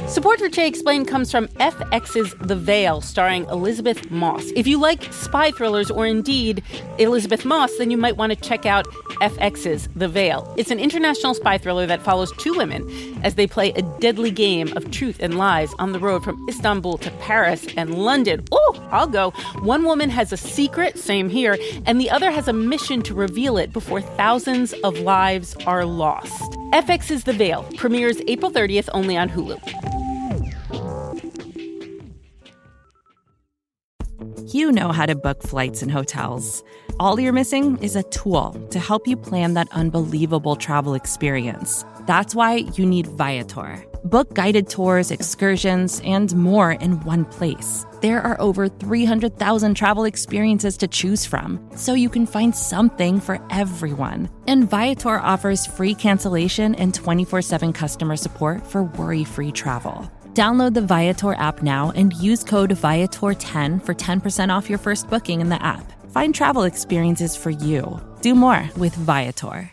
Support for Che Explained comes from FX's The Veil, starring Elizabeth Moss. If you like spy thrillers or indeed Elizabeth Moss, then you might want to check out FX's The Veil. It's an international spy thriller that follows two women as they play a deadly game of truth and lies on the road from Istanbul to Paris and London. Oh, I'll go. One woman has a secret, same here, and the other has a mission to reveal it before thousands of lives are lost. FX's The Veil premieres April 30th only on Hulu. You know how to book flights and hotels. All you're missing is a tool to help you plan that unbelievable travel experience. That's why you need Viator. Book guided tours, excursions, and more in one place. There are over 300,000 travel experiences to choose from, so you can find something for everyone. And Viator offers free cancellation and 24/7 customer support for worry-free travel. Download the Viator app now and use code Viator10 for 10% off your first booking in the app. Find travel experiences for you. Do more with Viator.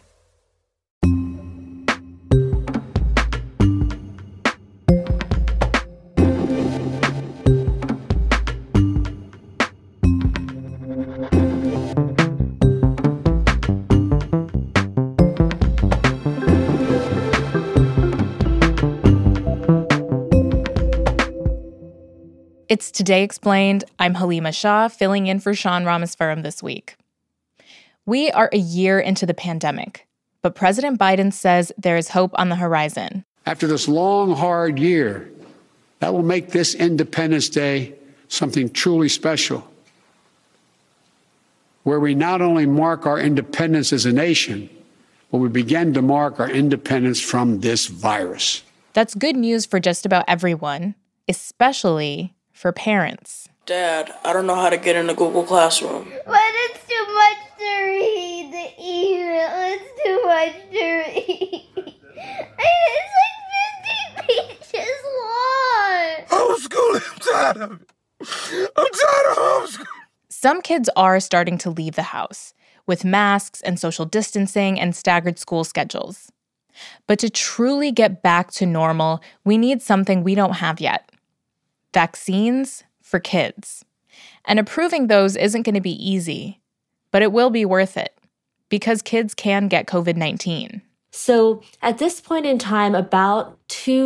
It's Today Explained. I'm Halima Shah, filling in for Sean Ramaswamy this week. We are a year into the pandemic, but President Biden says there is hope on the horizon. After this long, hard year, that will make this Independence Day something truly special, where we not only mark our independence as a nation, but we begin to mark our independence from this virus. That's good news for just about everyone, especially for parents. Dad, I don't know how to get into Google Classroom. But it's too much to read. The email, it's too much to read. It's like 50 pages long. Homeschooling, I'm tired of it. I'm tired of homeschooling. Some kids are starting to leave the house with masks and social distancing and staggered school schedules. But to truly get back to normal, we need something we don't have yet. Vaccines for kids. And approving those isn't going to be easy, but it will be worth it because kids can get COVID-19. So at this point in time, about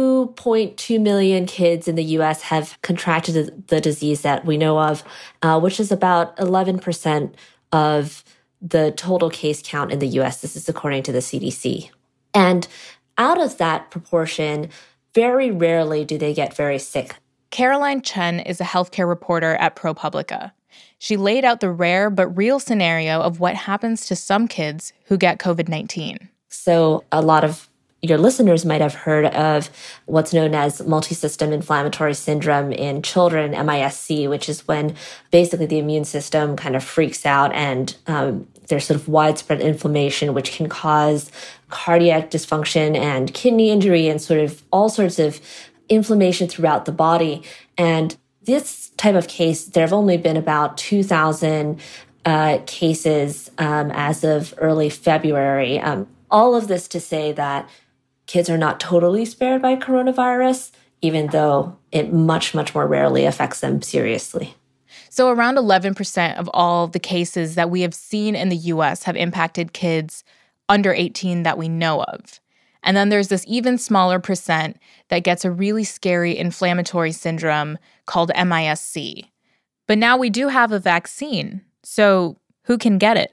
2.2 million kids in the U.S. have contracted the disease that we know of, which is about 11% of the total case count in the U.S. This is according to the CDC. And out of that proportion, very rarely do they get very sick. Caroline Chen is a healthcare reporter at ProPublica. She laid out the rare but real scenario of what happens to some kids who get COVID-19. So a lot of your listeners might have heard of what's known as multisystem inflammatory syndrome in children, MIS-C, which is when basically the immune system kind of freaks out and there's sort of widespread inflammation, which can cause cardiac dysfunction and kidney injury and sort of all sorts of inflammation throughout the body. And this type of case, there have only been about 2,000 cases as of early February. All of this to say that kids are not totally spared by coronavirus, even though it much, much more rarely affects them seriously. So around 11% of all the cases that we have seen in the U.S. have impacted kids under 18 that we know of. And then there's this even smaller percent that gets a really scary inflammatory syndrome called MIS-C. But now we do have a vaccine. So who can get it?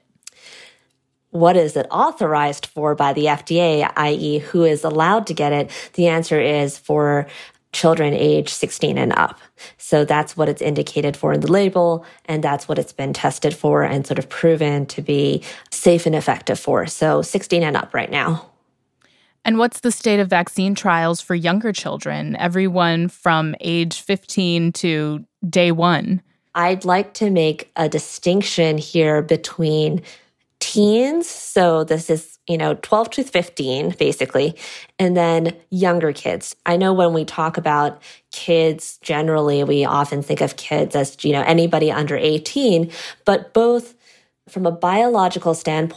What is it authorized for by the FDA, i.e. who is allowed to get it? The answer is for children age 16 and up. So that's what it's indicated for in the label, and that's what it's been tested for and sort of proven to be safe and effective for. So 16 and up right now. And what's the state of vaccine trials for younger children, everyone from age 15 to day one? I'd like to make a distinction here between teens, so this is, 12 to 15, basically, and then younger kids. I know when we talk about kids, generally, we often think of kids as, anybody under 18, but both from a biological standpoint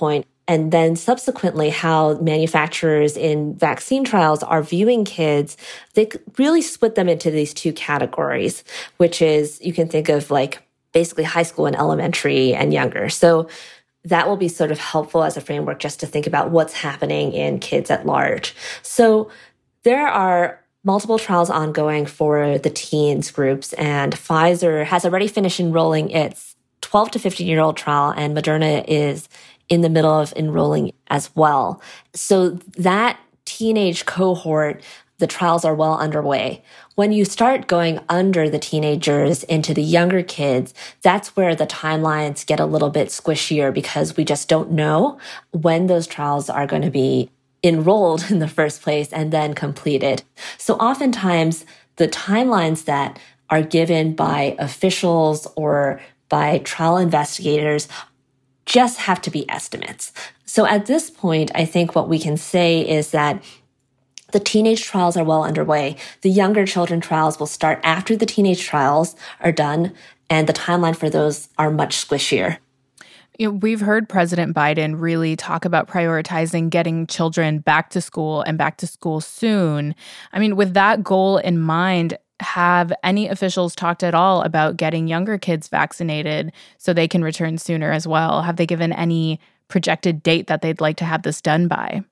and then subsequently how manufacturers in vaccine trials are viewing kids, they really split them into these two categories, which is you can think of like basically high school and elementary and younger. So that will be sort of helpful as a framework just to think about what's happening in kids at large. So there are multiple trials ongoing for the teens groups, and Pfizer has already finished enrolling its 12 to 15-year-old trial, and Moderna is in the middle of enrolling as well. So that teenage cohort, the trials are well underway. When you start going under the teenagers into the younger kids, that's where the timelines get a little bit squishier because we just don't know when those trials are going to be enrolled in the first place and then completed. So oftentimes the timelines that are given by officials or by trial investigators just have to be estimates. So at this point, I think what we can say is that the teenage trials are well underway. The younger children trials will start after the teenage trials are done, and the timeline for those are much squishier. We've heard President Biden really talk about prioritizing getting children back to school and back to school soon. I mean, with that goal in mind, have any officials talked at all about getting younger kids vaccinated so they can return sooner as well? Have they given any projected date that they'd like to have this done by?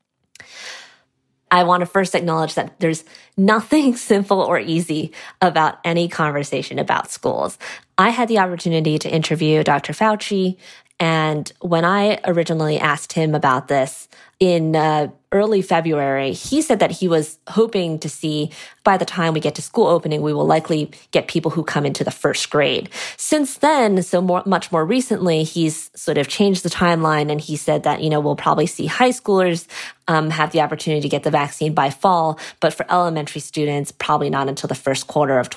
I want to first acknowledge that there's nothing simple or easy about any conversation about schools. I had the opportunity to interview Dr. Fauci, and when I originally asked him about this in early February, he said that he was hoping to see by the time we get to school opening, we will likely get people who come into the first grade. Since then, much more recently, he's sort of changed the timeline, and he said that, we'll probably see high schoolers have the opportunity to get the vaccine by fall, but for elementary students, probably not until the first quarter of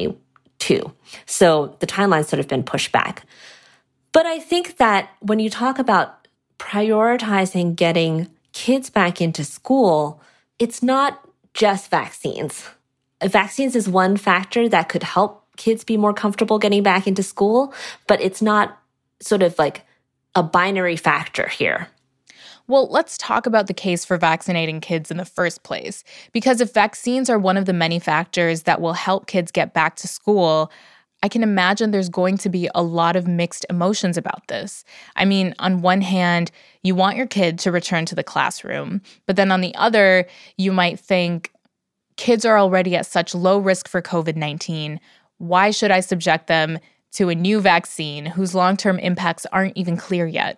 2022. So the timeline's sort of been pushed back. But I think that when you talk about prioritizing getting kids back into school, it's not just vaccines. Vaccines is one factor that could help kids be more comfortable getting back into school, but it's not sort of like a binary factor here. Well, let's talk about the case for vaccinating kids in the first place. Because if vaccines are one of the many factors that will help kids get back to school, I can imagine there's going to be a lot of mixed emotions about this. I mean, on one hand, you want your kid to return to the classroom, but then on the other, you might think, kids are already at such low risk for COVID-19. Why should I subject them to a new vaccine whose long-term impacts aren't even clear yet?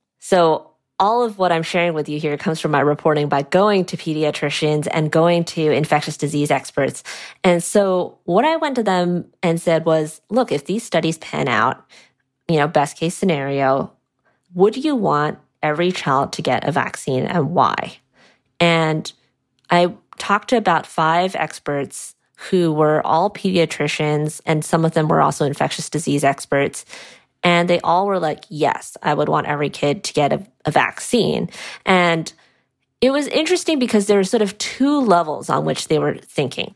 So all of what I'm sharing with you here comes from my reporting by going to pediatricians and going to infectious disease experts. And so what I went to them and said was, look, if these studies pan out, best case scenario, would you want every child to get a vaccine and why? And I talked to about 5 experts who were all pediatricians, and some of them were also infectious disease experts. And they all were like, yes, I would want every kid to get a vaccine. And it was interesting because there were sort of 2 levels on which they were thinking.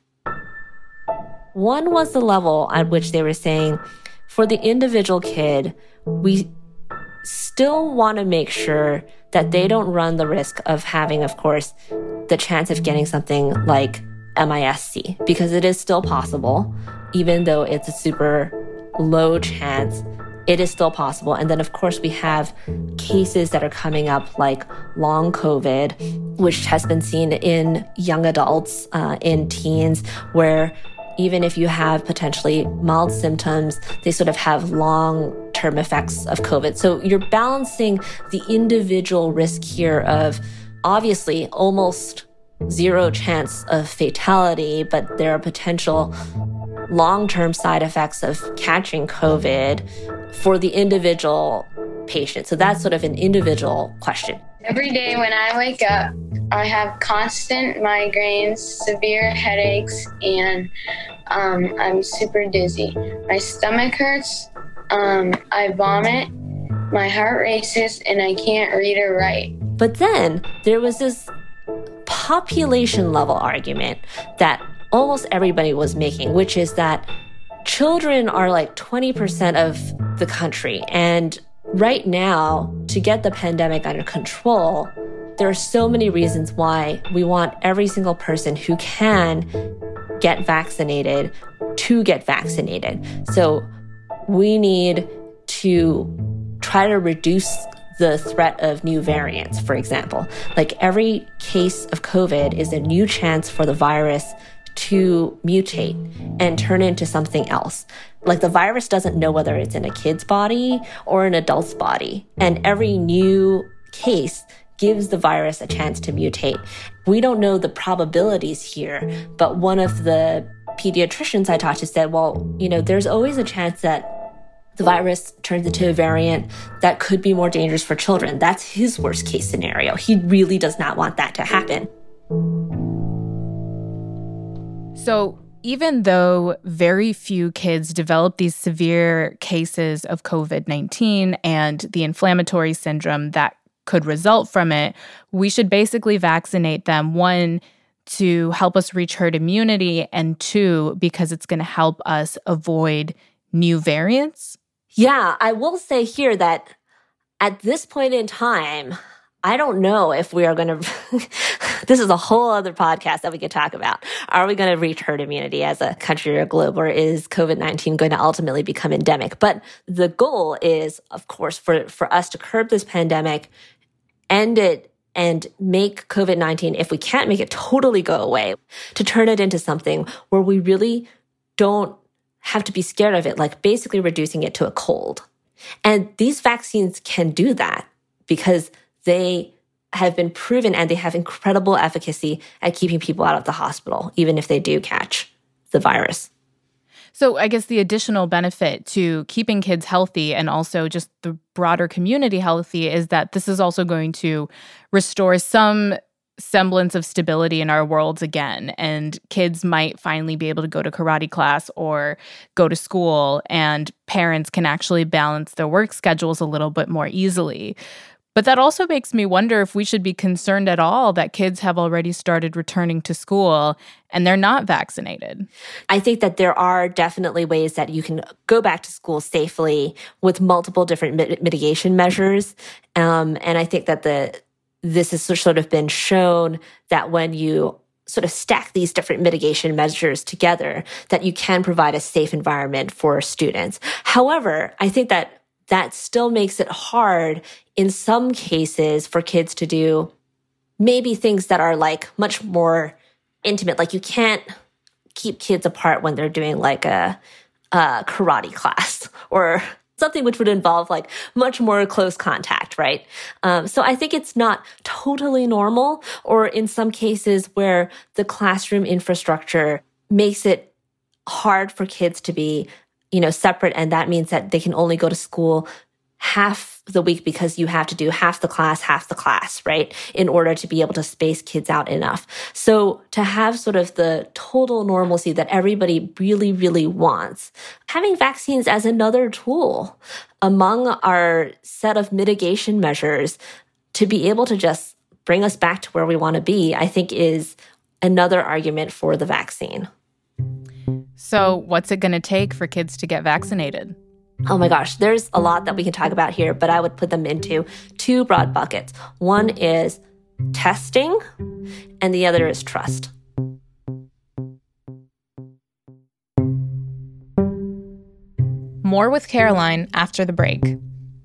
One was the level at which they were saying, for the individual kid, we still want to make sure that they don't run the risk of having, of course, the chance of getting something like MIS-C, because it is still possible, even though it's a super low chance. It is still possible. And then, of course, we have cases that are coming up like long COVID, which has been seen in young adults, in teens, where even if you have potentially mild symptoms, they sort of have long-term effects of COVID. So you're balancing the individual risk here of obviously almost 0 chance of fatality, but there are potential long-term side effects of catching COVID for the individual patient. So that's sort of an individual question. Every day when I wake up, I have constant migraines, severe headaches, and I'm super dizzy. My stomach hurts, I vomit, my heart races, and I can't read or write. But then there was this population level argument that almost everybody was making, which is that children are like 20% of the country, and right now, to get the pandemic under control, there are so many reasons why we want every single person who can get vaccinated to get vaccinated. So we need to try to reduce the threat of new variants, for example. Like every case of COVID is a new chance for the virus to mutate and turn into something else. Like the virus doesn't know whether it's in a kid's body or an adult's body. And every new case gives the virus a chance to mutate. We don't know the probabilities here, but one of the pediatricians I talked to said, well, there's always a chance that the virus turns into a variant that could be more dangerous for children. That's his worst case scenario. He really does not want that to happen. So even though very few kids develop these severe cases of COVID-19 and the inflammatory syndrome that could result from it, we should basically vaccinate them, 1, to help us reach herd immunity, and 2, because it's going to help us avoid new variants? Yeah, I will say here that at this point in time, I don't know if we are going to, this is a whole other podcast that we could talk about. Are we going to reach herd immunity as a country or globe, or is COVID-19 going to ultimately become endemic? But the goal is, of course, for us to curb this pandemic, end it, and make COVID-19, if we can't make it totally go away, to turn it into something where we really don't have to be scared of it, like basically reducing it to a cold. And these vaccines can do that because they have been proven and they have incredible efficacy at keeping people out of the hospital, even if they do catch the virus. So I guess the additional benefit to keeping kids healthy and also just the broader community healthy is that this is also going to restore some semblance of stability in our worlds again. And kids might finally be able to go to karate class or go to school, and parents can actually balance their work schedules a little bit more easily. But that also makes me wonder if we should be concerned at all that kids have already started returning to school and they're not vaccinated. I think that there are definitely ways that you can go back to school safely with multiple different mitigation measures. And I think that this has sort of been shown that when you sort of stack these different mitigation measures together, that you can provide a safe environment for students. However, I think that still makes it hard in some cases for kids to do maybe things that are like much more intimate. Like you can't keep kids apart when they're doing like a karate class or something which would involve like much more close contact, right? So I think it's not totally normal, or in some cases where the classroom infrastructure makes it hard for kids to be separate. And that means that they can only go to school half the week because you have to do half the class, right? In order to be able to space kids out enough. So to have sort of the total normalcy that everybody really, really wants, having vaccines as another tool among our set of mitigation measures to be able to just bring us back to where we want to be, I think is another argument for the vaccine. So what's it going to take for kids to get vaccinated? Oh my gosh, there's a lot that we can talk about here, but I would put them into 2 broad buckets. One is testing, and the other is trust. More with Caroline after the break.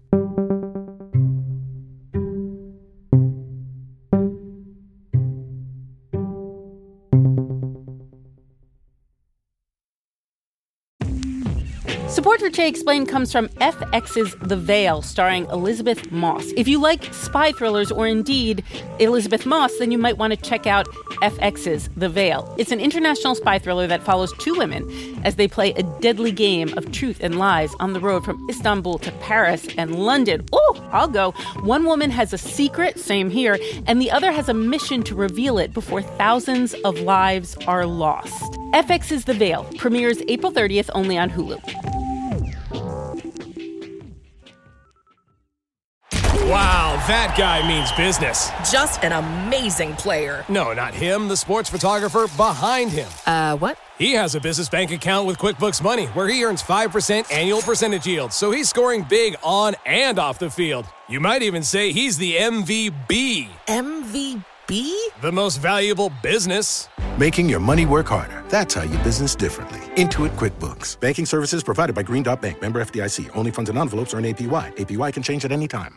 Support for Jay Explained comes from FX's The Veil, starring Elizabeth Moss. If you like spy thrillers or indeed Elizabeth Moss, then you might want to check out FX's The Veil. It's an international spy thriller that follows 2 women as they play a deadly game of truth and lies on the road from Istanbul to Paris and London. Oh, I'll go. One woman has a secret, same here, and the other has a mission to reveal it before thousands of lives are lost. FX's The Veil premieres April 30th only on Hulu. Wow, that guy means business. Just an amazing player. No, not him, the sports photographer behind him. What? He has a business bank account with QuickBooks Money where he earns 5% annual percentage yield, so he's scoring big on and off the field. You might even say he's the MVB. MVP? The most valuable business. Making your money work harder. That's how you business differently. Intuit QuickBooks. Banking services provided by Green Dot Bank. Member FDIC. Only funds and envelopes earn APY. APY can change at any time.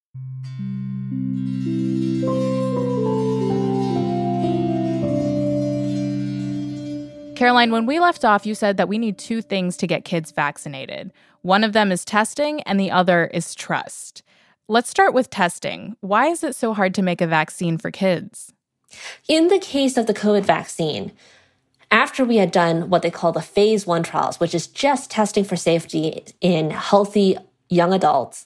Caroline, when we left off, you said that we need two things to get kids vaccinated. One of them is testing, and the other is trust. Let's start with testing. Why is it so hard to make a vaccine for kids? In the case of the COVID vaccine, after we had done what they call the phase 1 trials, which is just testing for safety in healthy young adults,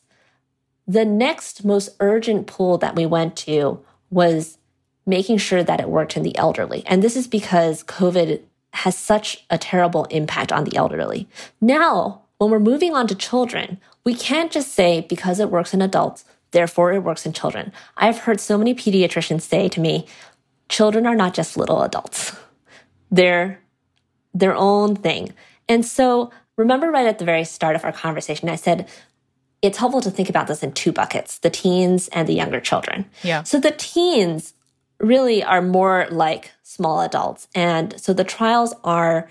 the next most urgent pool that we went to was making sure that it worked in the elderly. And this is because COVID has such a terrible impact on the elderly. Now, when we're moving on to children, we can't just say because it works in adults, therefore it works in children. I've heard so many pediatricians say to me, children are not just little adults. They're their own thing. And so remember right at the very start of our conversation, I said, it's helpful to think about this in two buckets, the teens and the younger children. Yeah. So the teens really are more like small adults. And so the trials are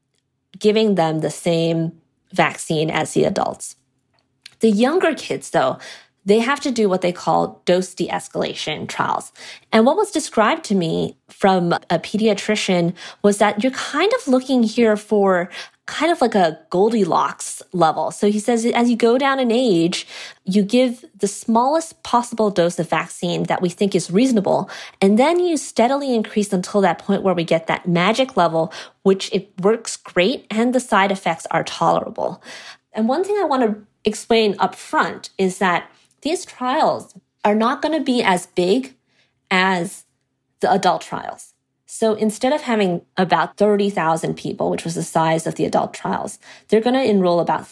giving them the same vaccine as the adults. The younger kids, though, they have to do what they call dose de-escalation trials. And what was described to me from a pediatrician was that you're kind of looking here for kind of like a Goldilocks level. So he says as you go down in age, you give the smallest possible dose of vaccine that we think is reasonable, and then you steadily increase until that point where we get that magic level, which it works great and the side effects are tolerable. And one thing I want to explain up front is that these trials are not going to be as big as the adult trials. So instead of having about 30,000 people, which was the size of the adult trials, they're going to enroll about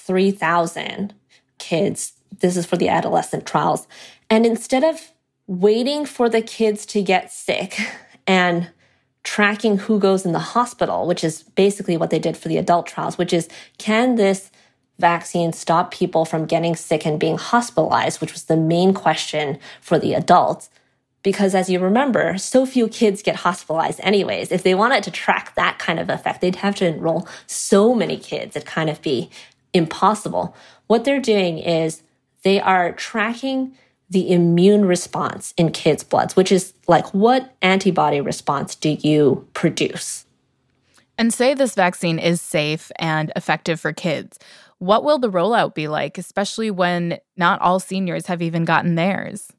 3,000 kids. This is for the adolescent trials. And instead of waiting for the kids to get sick and tracking who goes in the hospital, which is basically what they did for the adult trials, which is, can this vaccine stop people from getting sick and being hospitalized, which was the main question for the adults. Because as you remember, so few kids get hospitalized anyways. If they wanted to track that kind of effect, they'd have to enroll so many kids. It'd kind of be impossible. What they're doing is they are tracking the immune response in kids' bloods, which is like, what antibody response do you produce? And say this vaccine is safe and effective for kids. What will the rollout be like, especially when not all seniors have even gotten theirs?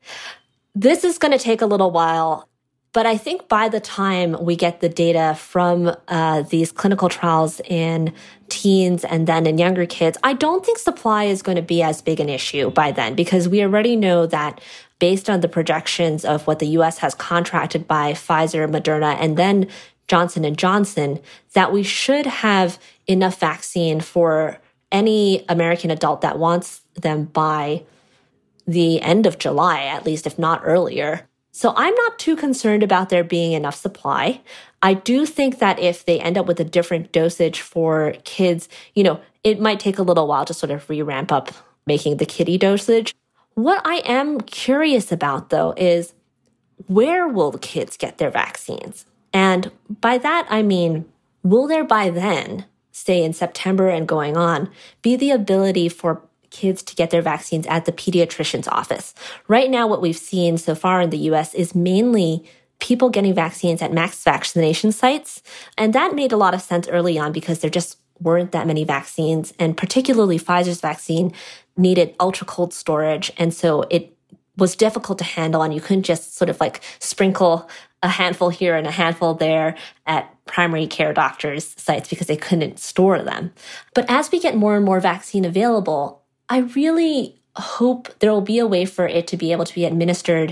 This is going to take a little while, but I think by the time we get the data from these clinical trials in teens and then in younger kids, I don't think supply is going to be as big an issue by then, because we already know that based on the projections of what the U.S. has contracted by Pfizer, Moderna, and then Johnson & Johnson, that we should have enough vaccine for any American adult that wants them by the end of July, at least, if not earlier. So I'm not too concerned about there being enough supply. I do think that if they end up with a different dosage for kids, it might take a little while to sort of re-ramp up making the kiddie dosage. What I am curious about, though, is where will the kids get their vaccines? And by that, I mean, will there by then, say in September and going on, be the ability for kids to get their vaccines at the pediatrician's office? Right now, what we've seen so far in the U.S. is mainly people getting vaccines at mass vaccination sites. And that made a lot of sense early on because there just weren't that many vaccines. And particularly Pfizer's vaccine needed ultra cold storage. And so it was difficult to handle, and you couldn't just sort of like sprinkle a handful here and a handful there at primary care doctors' sites because they couldn't store them. But as we get more and more vaccine available, I really hope there will be a way for it to be able to be administered,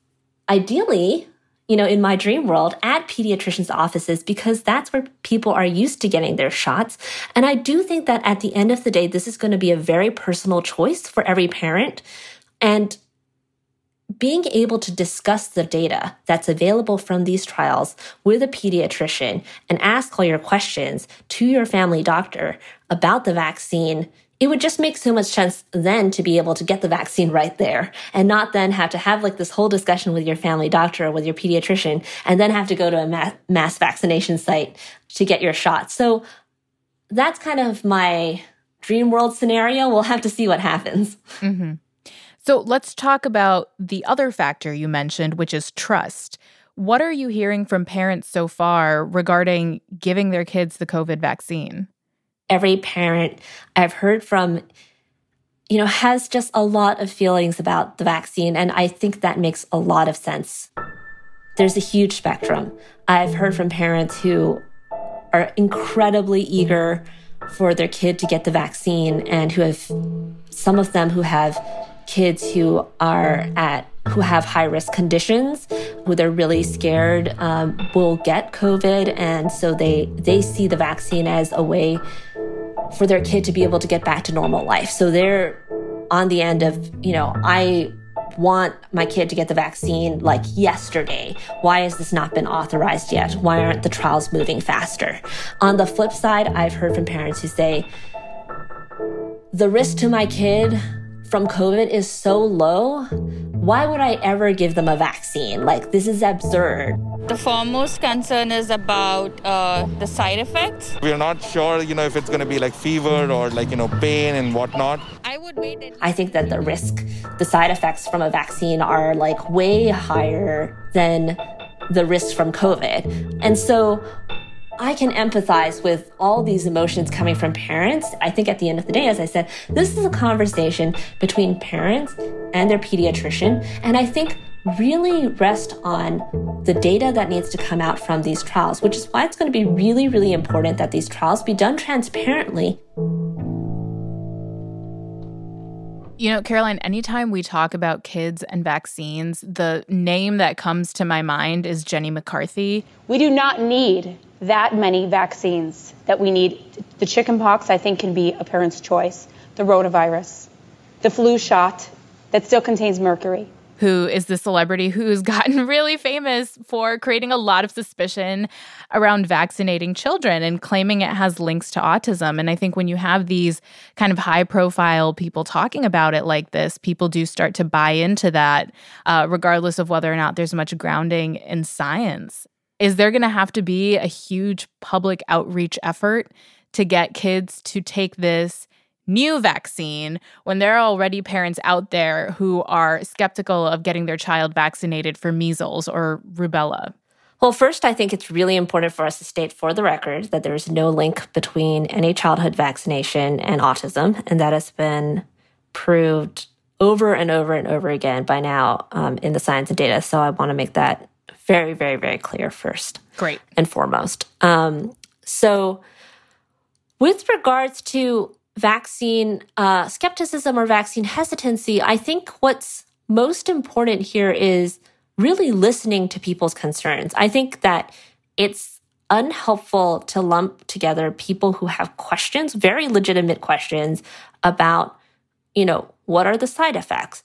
ideally, in my dream world, at pediatricians' offices, because that's where people are used to getting their shots. And I do think that at the end of the day, this is going to be a very personal choice for every parent. And being able to discuss the data that's available from these trials with a pediatrician and ask all your questions to your family doctor about the vaccine, it would just make so much sense then to be able to get the vaccine right there and not then have to have like this whole discussion with your family doctor or with your pediatrician and then have to go to a mass vaccination site to get your shot. So that's kind of my dream world scenario. We'll have to see what happens. Mm-hmm. So let's talk about the other factor you mentioned, which is trust. What are you hearing from parents so far regarding giving their kids the COVID vaccine? Every parent I've heard from, has just a lot of feelings about the vaccine, and I think that makes a lot of sense. There's a huge spectrum. I've heard from parents who are incredibly eager for their kid to get the vaccine and some of them who have kids who have high-risk conditions, who they're really scared will get COVID, and so they see the vaccine as a way for their kid to be able to get back to normal life. So they're on the end of, I want my kid to get the vaccine like yesterday. Why has this not been authorized yet? Why aren't the trials moving faster? On the flip side, I've heard from parents who say, the risk to my kid from COVID is so low, why would I ever give them a vaccine? Like, this is absurd. The foremost concern is about the side effects. We're not sure, if it's going to be like fever or like, pain and whatnot. I think that the side effects from a vaccine are like way higher than the risks from COVID. And so I can empathize with all these emotions coming from parents. I think at the end of the day, as I said, this is a conversation between parents and their pediatrician. And I think really rest on the data that needs to come out from these trials, which is why it's going to be really, really important that these trials be done transparently. Caroline, anytime we talk about kids and vaccines, the name that comes to my mind is Jenny McCarthy. We do not need that many vaccines that we need. The chickenpox, I think, can be a parent's choice. The rotavirus, the flu shot that still contains mercury. Who is the celebrity who's gotten really famous for creating a lot of suspicion around vaccinating children and claiming it has links to autism. And I think when you have these kind of high-profile people talking about it like this, people do start to buy into that, regardless of whether or not there's much grounding in science. Is there going to have to be a huge public outreach effort to get kids to take this new vaccine when there are already parents out there who are skeptical of getting their child vaccinated for measles or rubella? Well, first, I think it's really important for us to state for the record that there is no link between any childhood vaccination and autism, and that has been proved over and over and over again by now in the science and data. So I want to make that very, very, very clear first. Great. And foremost. So with regards to vaccine skepticism or vaccine hesitancy, I think what's most important here is really listening to people's concerns. I think that it's unhelpful to lump together people who have questions, very legitimate questions about, what are the side effects?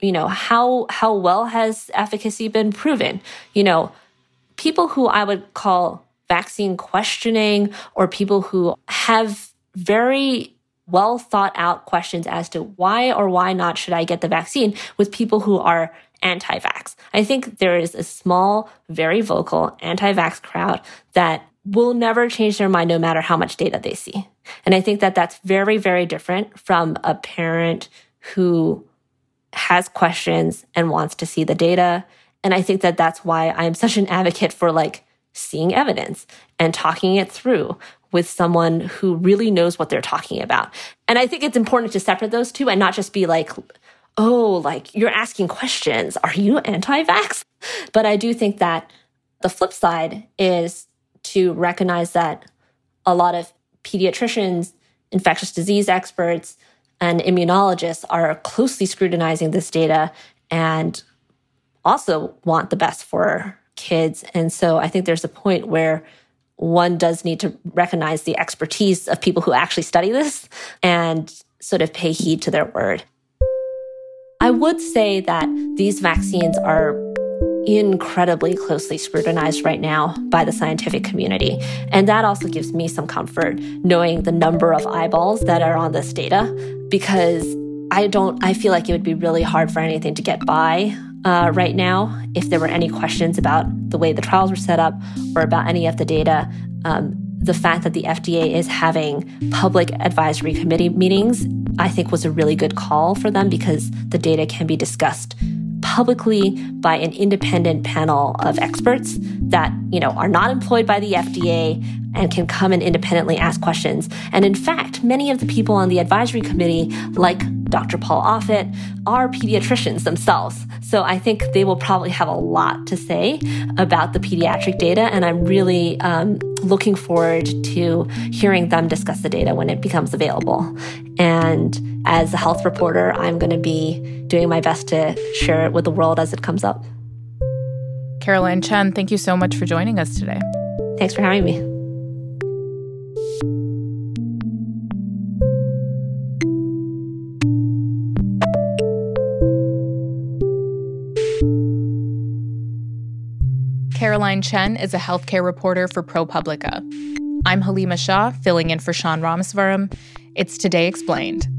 How well has efficacy been proven? People who I would call vaccine questioning or people who have very well thought out questions as to why or why not should I get the vaccine with people who are anti-vax. I think there is a small, very vocal anti-vax crowd that will never change their mind no matter how much data they see. And I think that that's very, very different from a parent who has questions and wants to see the data. And I think that that's why I'm such an advocate for seeing evidence and talking it through with someone who really knows what they're talking about. And I think it's important to separate those two and not just be you're asking questions. Are you anti-vax? But I do think that the flip side is to recognize that a lot of pediatricians, infectious disease experts, and immunologists are closely scrutinizing this data and also want the best for kids. And so I think there's a point where one does need to recognize the expertise of people who actually study this and sort of pay heed to their word. I would say that these vaccines are incredibly closely scrutinized right now by the scientific community. And that also gives me some comfort knowing the number of eyeballs that are on this data, because I feel like it would be really hard for anything to get by right now if there were any questions about the way the trials were set up or about any of the data. The fact that the FDA is having public advisory committee meetings, I think was a really good call for them, because the data can be discussed publicly by an independent panel of experts that, are not employed by the FDA and can come and independently ask questions. And in fact, many of the people on the advisory committee, like Dr. Paul Offit, are pediatricians themselves. So I think they will probably have a lot to say about the pediatric data. And I'm really looking forward to hearing them discuss the data when it becomes available. And as a health reporter, I'm going to be doing my best to share it with the world as it comes up. Caroline Chen, thank you so much for joining us today. Thanks for having me. Caroline Chen is a healthcare reporter for ProPublica. I'm Halima Shah, filling in for Sean Rameswaram. It's Today Explained.